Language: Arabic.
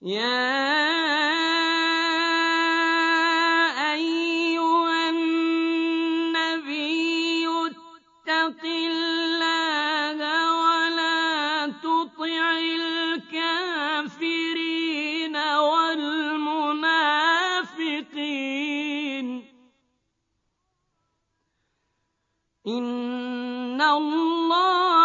يَا أَيُّهَا النَّبِيُّ اتَّقِ اللَّهَ وَلَا تُطِعِ الْكَافِرِينَ وَالْمُنَافِقِينَ ۗ إِنَّ اللَّهَ